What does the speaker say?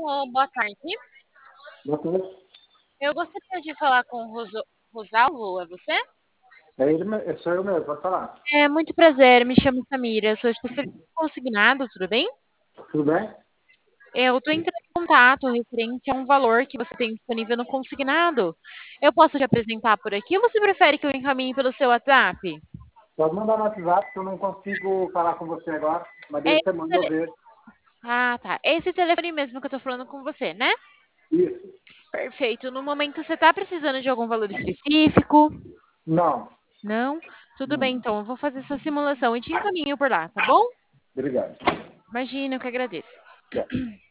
Boa tarde. Boa tarde. Eu gostaria de falar com o Rosalvo, é você? Sou eu mesmo, pode falar. É muito prazer, me chamo Samira, sou especialista em consignado, tudo bem? Tudo bem? Eu estou entrando em contato referente a um valor que você tem disponível no consignado. Eu posso te apresentar por aqui ou você prefere que eu encaminhe pelo seu WhatsApp? Pode mandar no WhatsApp, que eu não consigo falar com você agora, mas É daí você esse manda eu tele- ver. Ah, tá. É esse telefone mesmo que eu estou falando com você, né? Isso. Perfeito. No momento você está precisando de algum valor específico? Não. Não? Tudo bem, Não. então. Eu vou fazer essa simulação e te encaminho por lá, tá bom? Obrigado. Imagina, eu que agradeço. Tchau.